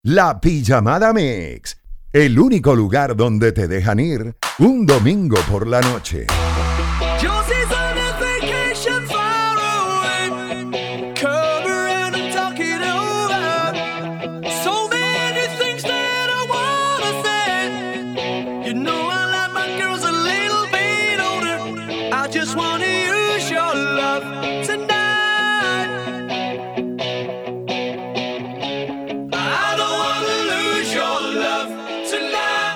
La Pijamada Mix, el único lugar donde te dejan ir un domingo por la noche. Josie's on a vacation far away. Come around and talk it over. So many things that I wanna say. You know I like my girls a little bit older. I just wanna use your love tonight. I don't wanna lose your love tonight.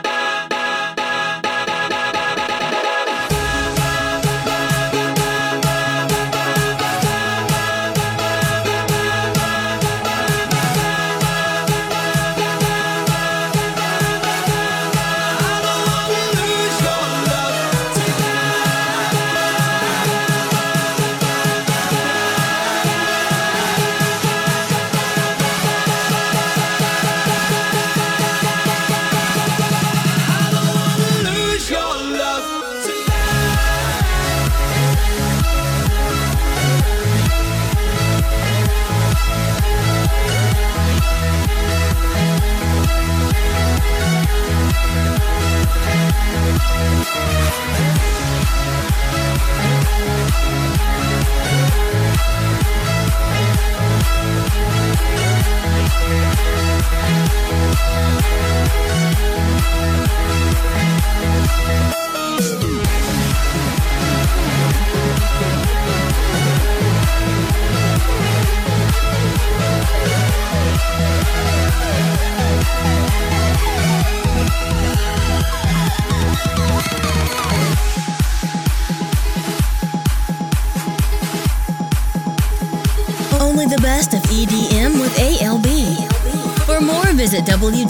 Only the best of EDM with ALB. For more, visit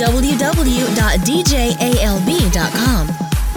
www.djalb.com.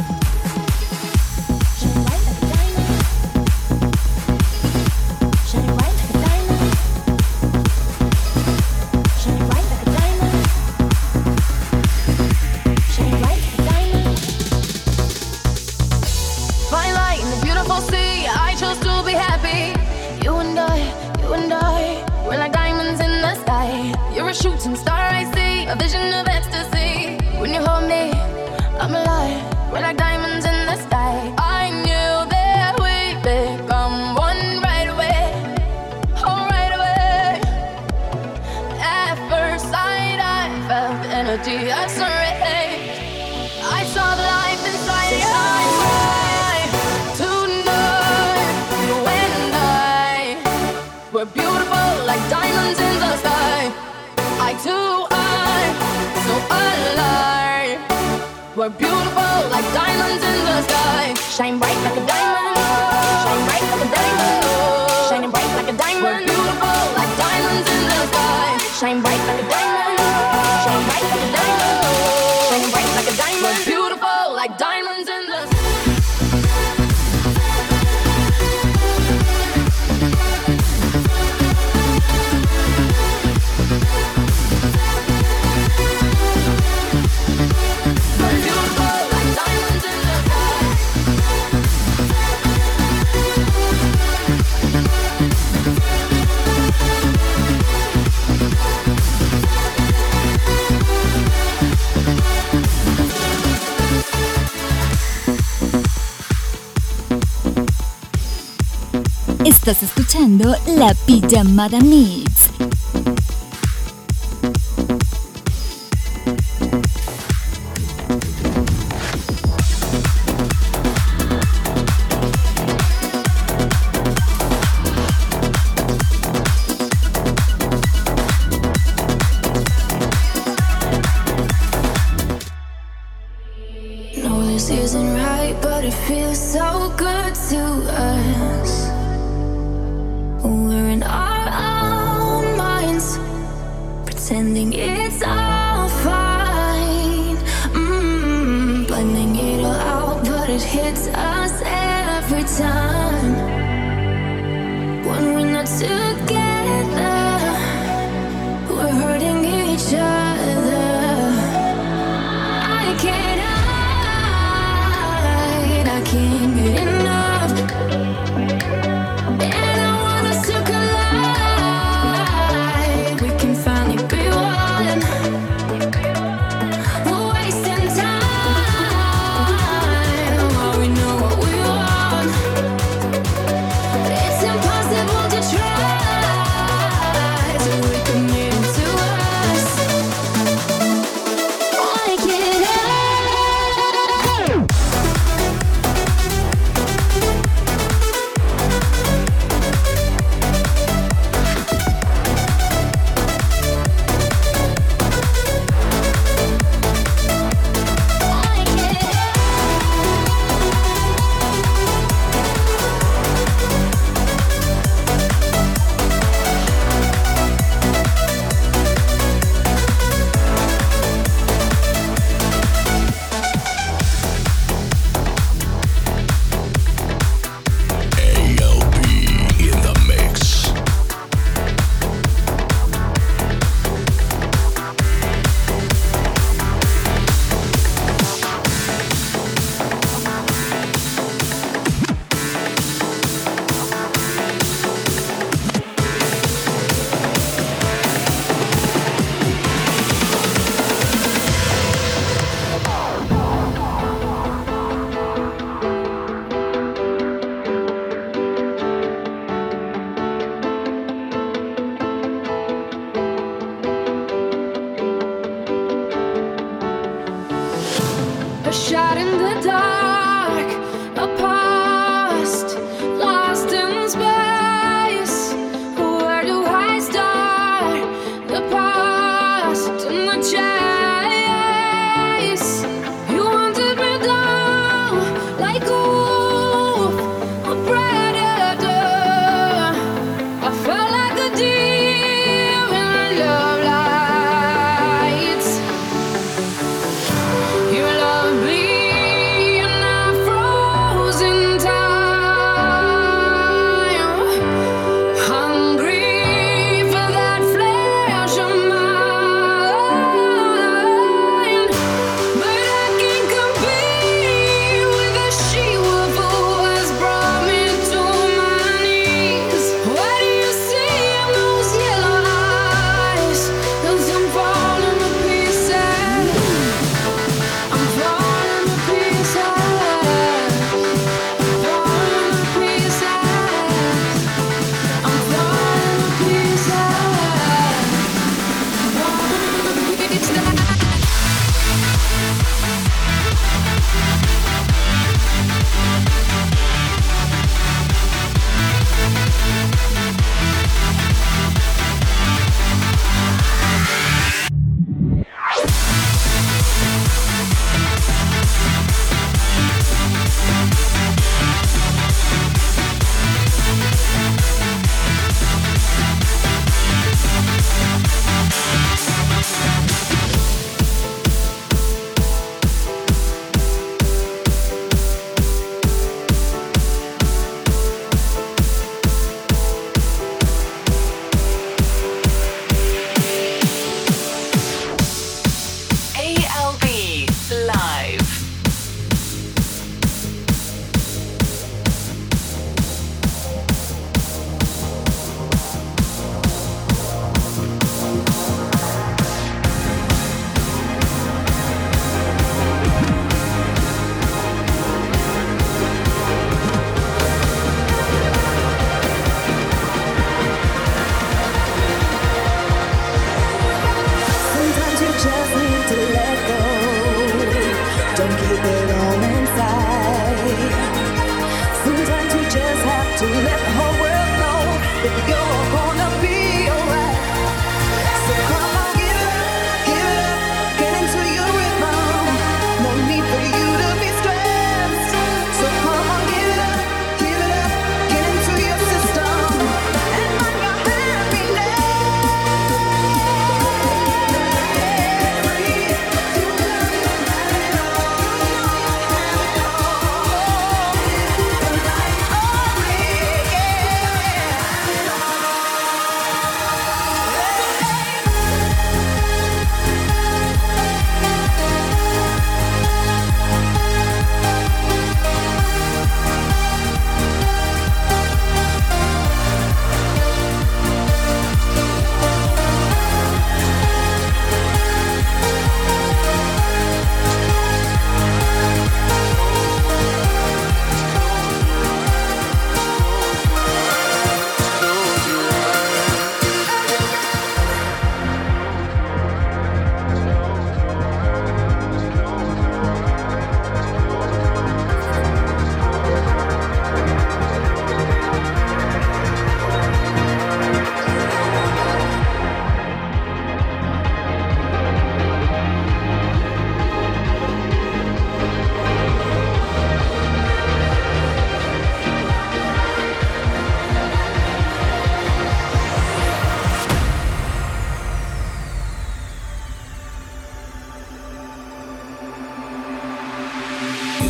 Fine light in the beautiful sea. I chose to be happy. You and I, we're like diamonds in the sky. You're a shooting star, I see, a vision of ecstasy. When you hold me, I'm alive. We're like diamonds in the sky. I knew that we'd become one right away. Oh, right away. At first sight, I felt the energy of sun rays. I saw the life inside your eyes. Tonight, you and I, we're beautiful like diamonds in the sky. Eye to eye, so alive. We're beautiful like diamonds in the sky. Shine bright like a diamond. Shine bright like a diamond. Shining bright like a diamond. We're beautiful like diamonds in the sky. Shine bright like a diamond. Shine bright like a diamond. Shining bright like a diamond. We're beautiful like diamonds in the sky. Estás escuchando La Pijamada Mix. No, this isn't right, but it feels so good to us. We're in our own minds, pretending it's all fine. Blending it all out, but it hits us every time. When we're not together, we're hurting each other. I can't hide, I can't get enough. And I want us to collide. We can finally be one.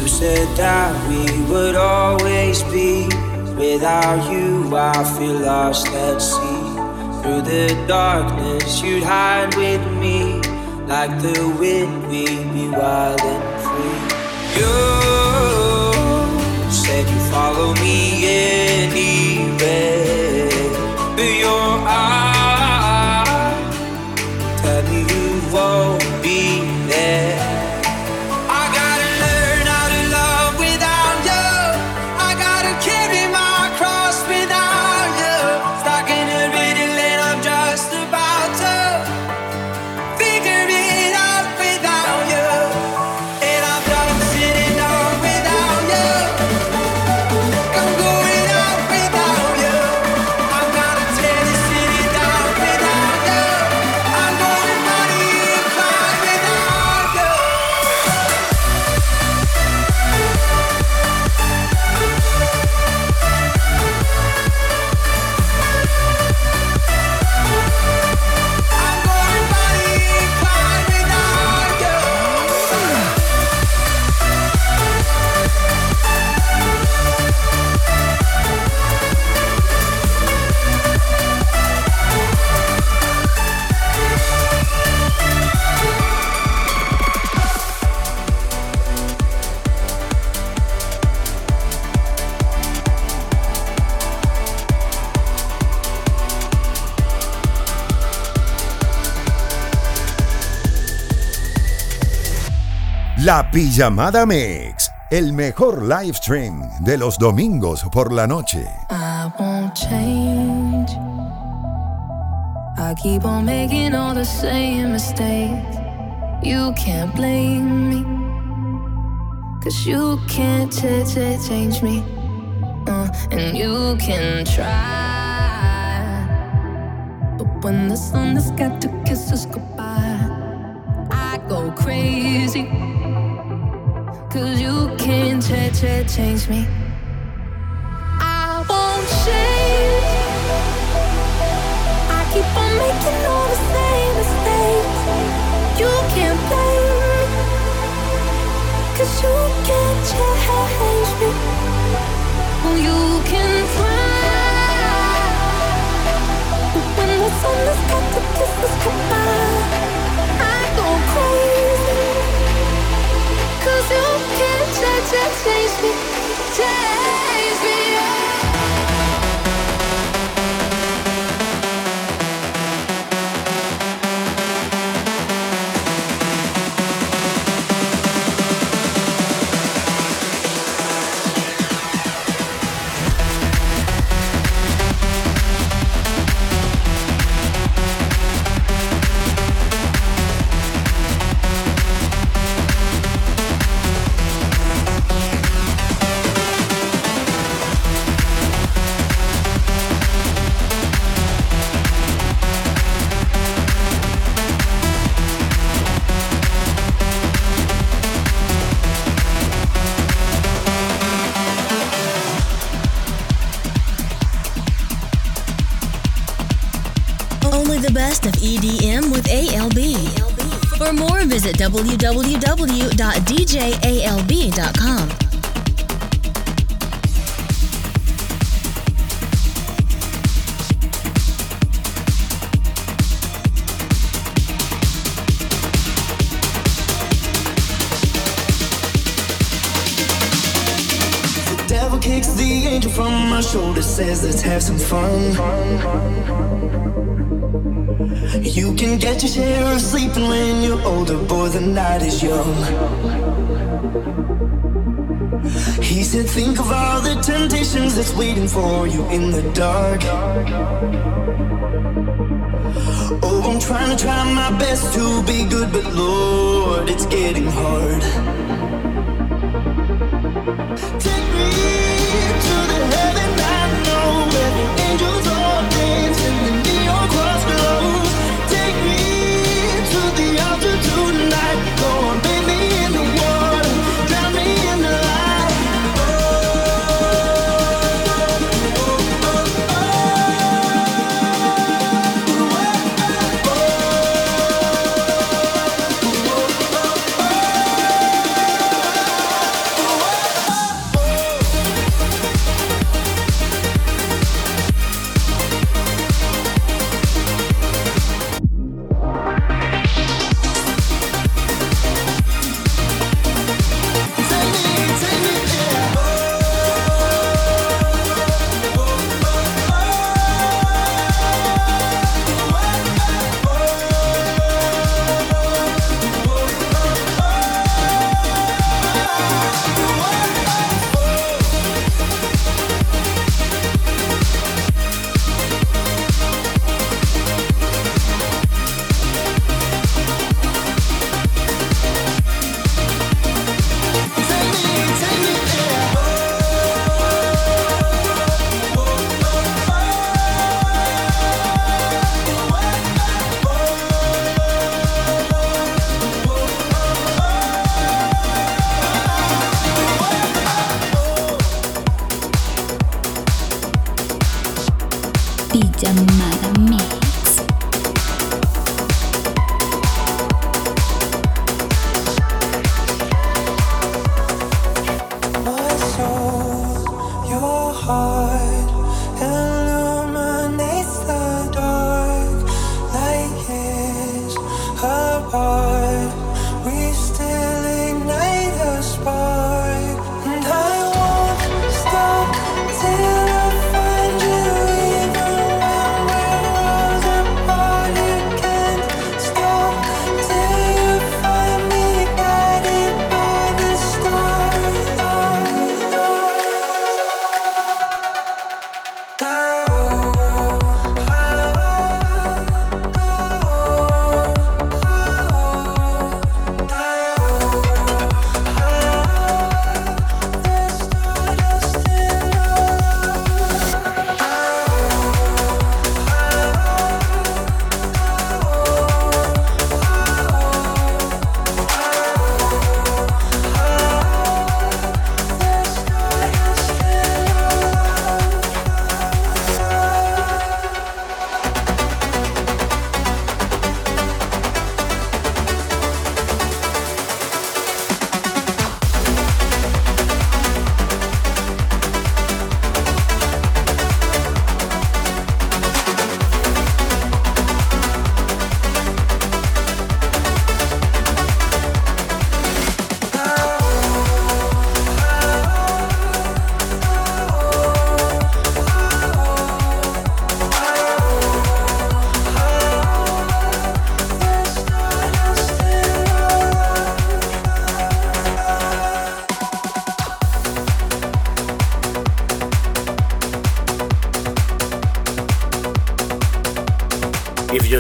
said that we would always be. Without you, I feel lost at sea. Through the darkness, you'd hide with me. Like the wind, we'd be wild and free. You said you'd follow me anywhere. But your eyes tell me you won't be there. I gotta learn how to love without you. I gotta carry my cross without you. Stuck in a riddle and I'm just about to figure it out without you. And I'm done sitting down without you. I'm going out without you. I'm gonna tear this city down without you. I'm going money inclined without you. I'm going money inclined without you. La Pijamada Mix, el mejor live stream de los domingos por la noche. I won't change. I keep on making all the same mistakes. You can't blame me, 'cause you can't change me. And you can try, but when the sun has got to kiss us goodbye, I go crazy. 'Cause you can't change me. I won't change. I keep on making all the same mistakes. You can't blame me, 'cause you can't change me. Well, you can try, but when the sun has got to kiss us goodbye, I go crazy. 'Cause you can't change me, change me. Only the best of EDM with ALB. For more, visit www.djalb.com. Devil kicks the angel from my shoulder, says let's have some fun. You can get your share of sleeping when you're older, boy, the night is young. He said think of all the temptations that's waiting for you in the dark. Oh, I'm trying my best to be good, but Lord, it's getting hard. Take me to the heaven I know, where the angels all dance and the neon cross glows. Take me to the altar tonight, Lord, bathe me in the water, drown me in the light.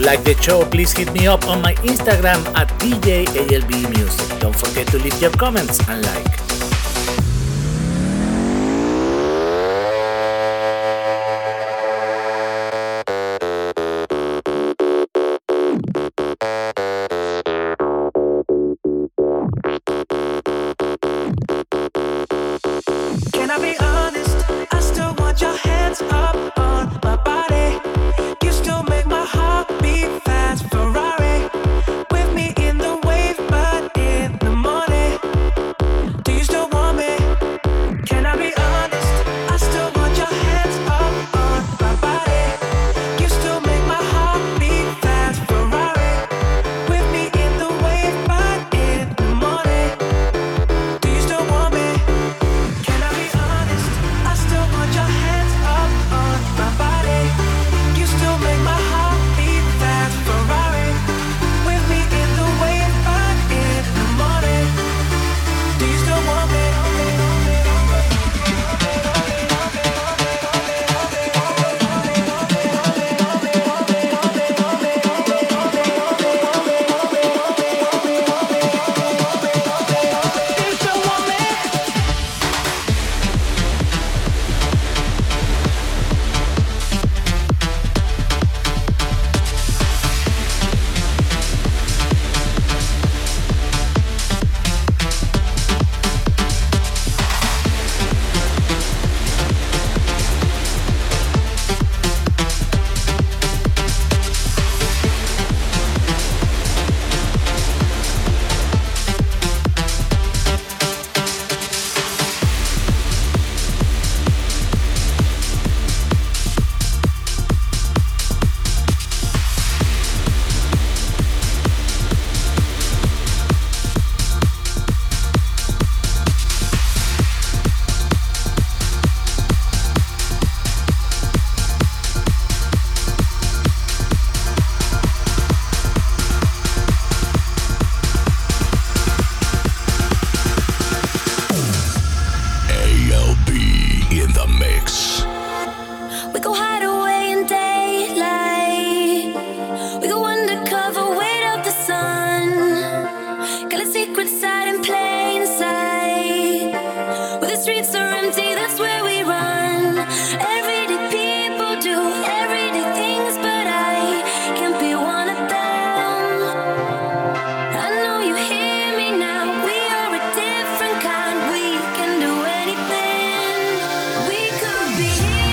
like the show, please hit me up on my Instagram at DJALBmusic. Don't forget to leave your comments and like. Can I be honest? I still want your hands up on my body. You still make my heart beat fast. Ferrari with me in the wave, but in the morning. Do you still want me? Can I be honest? I still want your hands up on my body. You still make my heart beat fast. Ferrari with me in the wave, but in the morning. Do you still want me? Can I be honest? I still want your hands up on my body. You still make my heart beat fast. Ferrari with me in the wave, but in the morning. Do you still want me? ALB in the mix. We go hide away in daylight. We go undercover, wait up the sun. Got a secret side in plain sight. Where the streets are empty, that's where we run. Everyday people do everyday things, but I can't be one of them. I know you hear me now. We are a different kind. We can do anything. We could be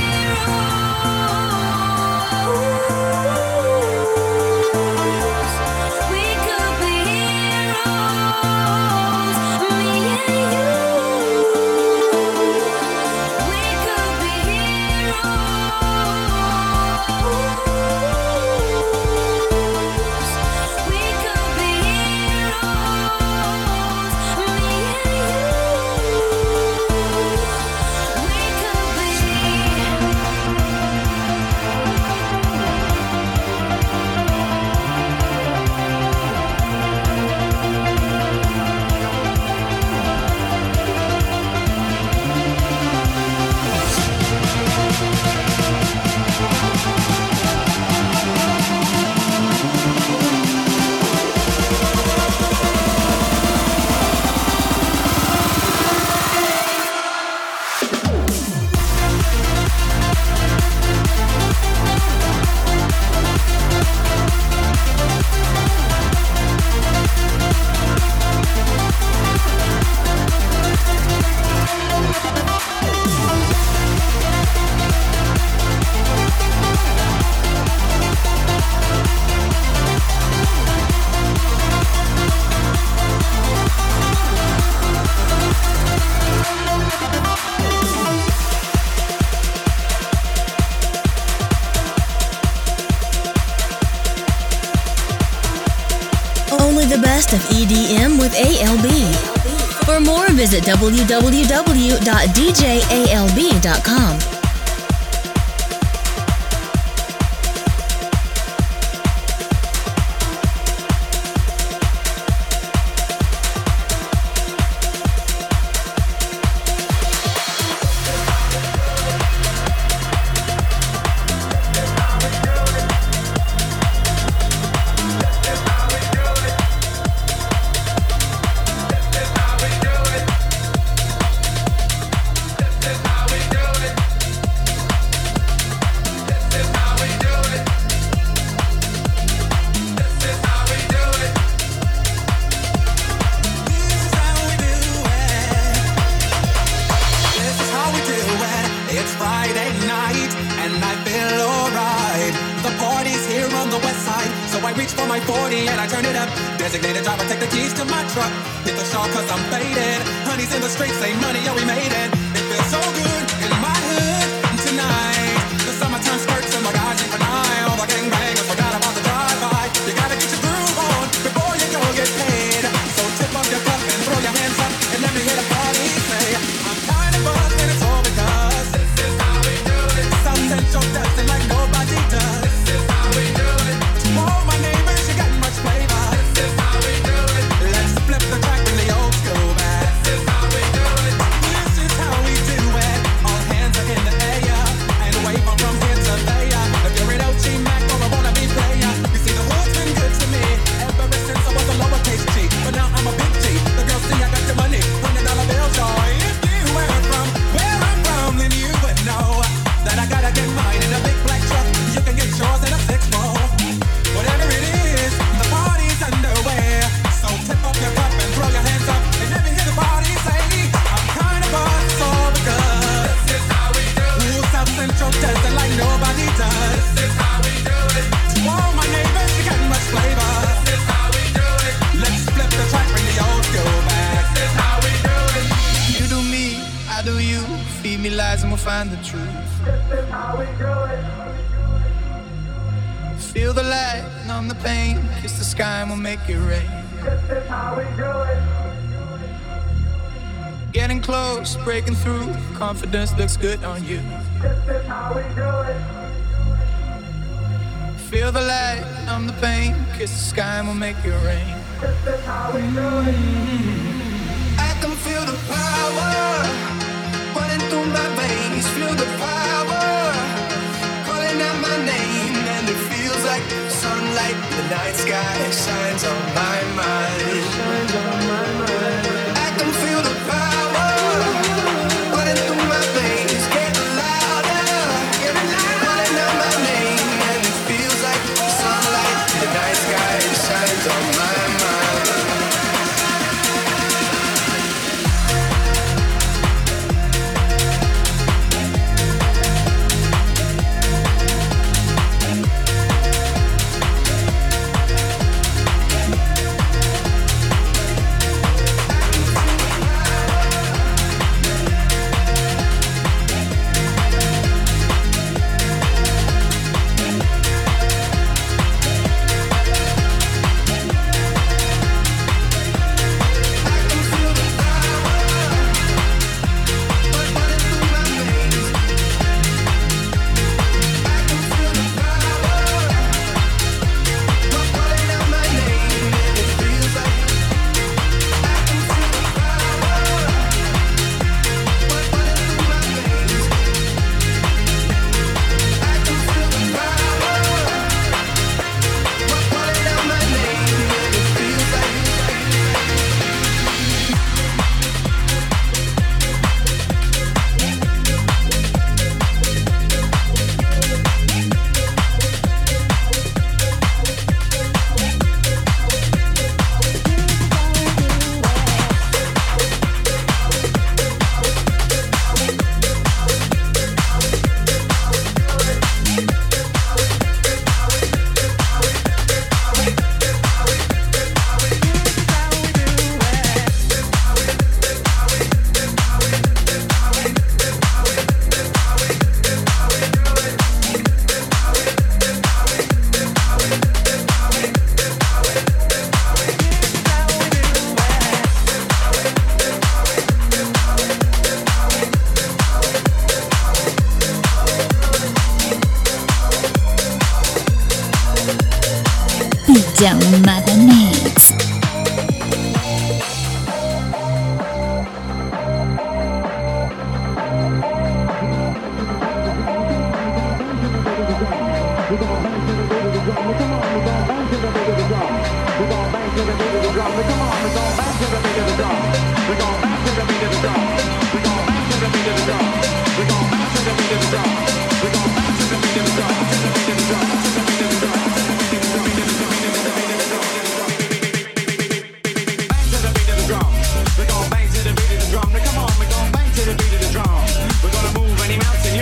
heroes. We could be heroes. Me and you. We could be heroes. We could be heroes. Me and you. We could be. Only the best of EDM with ALB. For more, visit www.djalb.com. reach for my 40 and I turn it up. Designated driver, take the keys to my truck. Hit the shawl cause I'm faded. Honey's in the streets, say money, yeah, we made it. It feels so good in my hood tonight. The summertime skirts and my guys in eye. All the gangbangers forgot about the drive-by. You gotta get your groove on before you go get paid. So tip up your cup and throw your hands up and let me hear the party say, I'm kind of buzzed and it's all because this is how we do it. South Central dancing like nobody does. This is how we do it. To all my neighbors, you got much flavor. This is how we do it. Let's flip the track in the old school back. This is how we do it. This is how we do it. All hands are in the air and wave on from here to there. If you're an OG Mac or a wannabe player, you see the hood's been good to me ever since I was a lowercase G. But now I'm a big G. The girls see I got the money, $100 bills, y'all. If you were from where I'm from, then you would know that I gotta get mine in a big black truck. You can get yours in a 6-4. Whatever it is, the party's underway. So tip up your cup and throw your hands up and let me hear the party say, I'm kind of buzzed all because this is how we do it. Ooh, South Central dancing like nobody does. This is how we do it. To all my neighbors, you got much flavor. This is how we do it. Let's flip the track, bring the old school back. This is how we do it. You do me, I do you. Feed me lies and we'll find the truth. This is how we do it. Feel the light, numb the pain. Kiss the sky and we'll make it rain. This is how we do it. Getting close, breaking through. Confidence looks good on you. This is how we do it. Feel the light, numb the pain. Kiss the sky and we'll make it rain. This is how we do it. I can feel the power running through my veins. Feel the power calling out my name, and it feels like sunlight. The night sky shines on my mind. I can feel the power running through my veins, getting louder, calling out my name, and it feels like sunlight. The night sky shines on my mind. Pijamada Mix.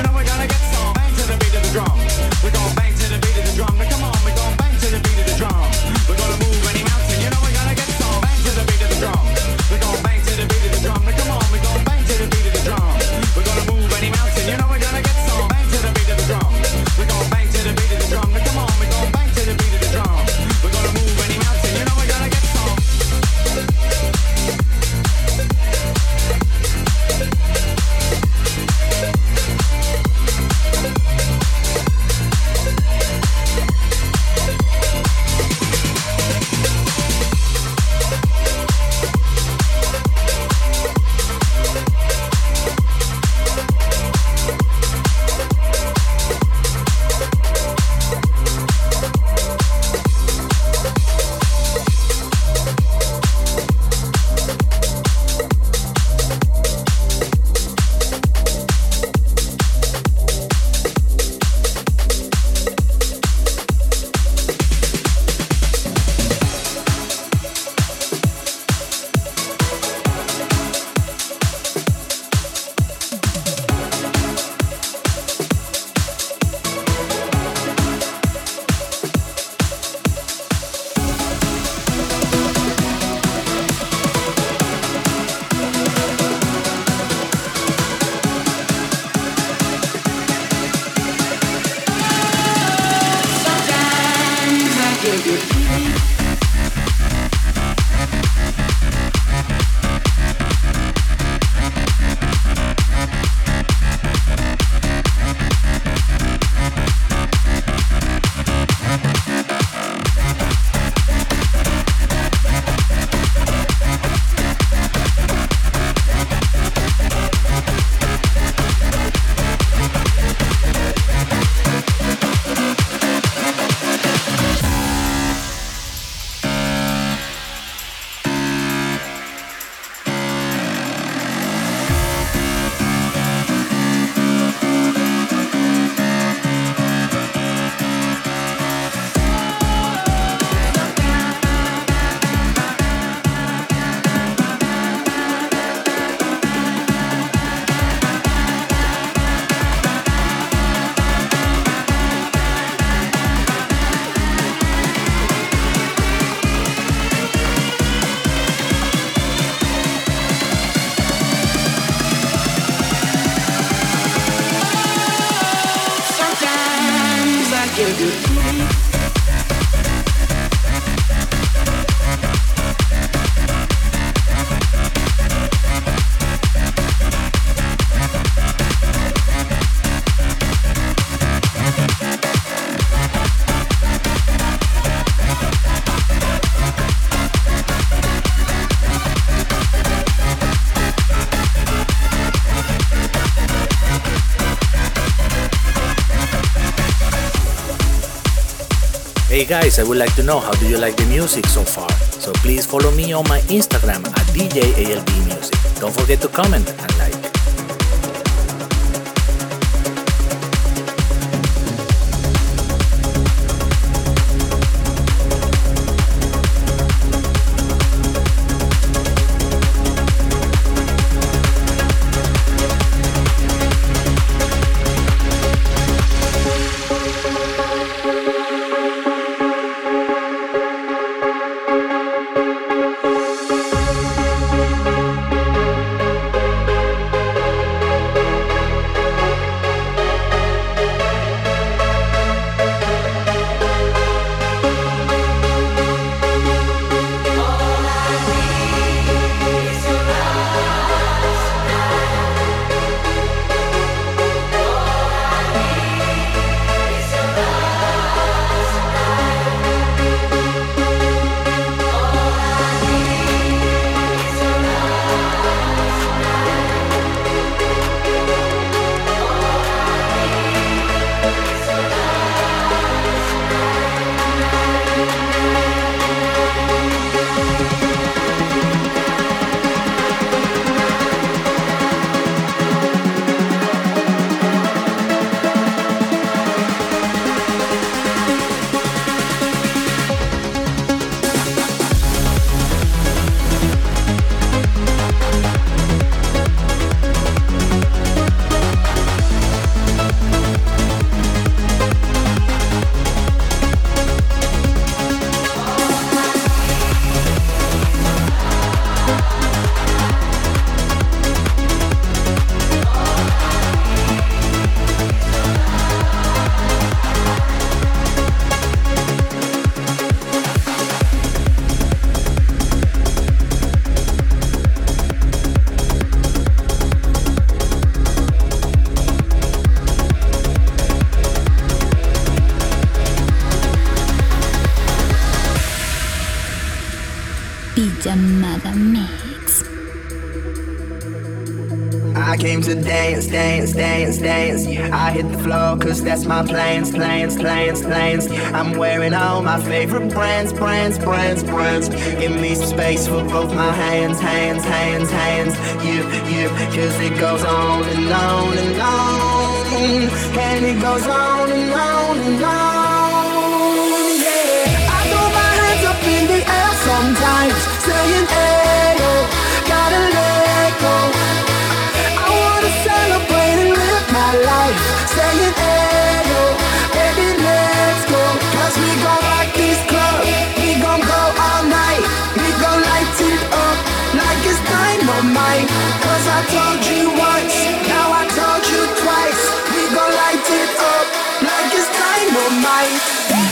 We're gon' bang to the beat of the drum. Now come on, we're gon' bang to the beat of the drum. Hey guys, I would like to know how do you like the music so far? So please follow me on my Instagram at DJALBmusic. Don't forget to comment and like. Pijamada Mix. I came to dance, dance, dance, dance. I hit the floor cause that's my plans, plans, plans, plans. I'm wearing all my favorite brands, brands, brands, brands. Give me some space for both my hands, hands, hands, hands. You, cause it goes on and on and on. And it goes on and on and on. Yeah, I throw my hands up in the air sometimes, saying, hey, oh, gotta let go. Celebrate and live my life, saying, hey, yo, baby, let's go. Cause we gon' rock this club, we gon' go all night. We gon' light it up like it's dynamite. Cause I told you once, now I told you twice. We gon' light it up like it's dynamite.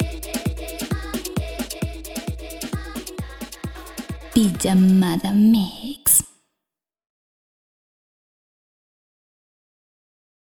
Pijamada Mix.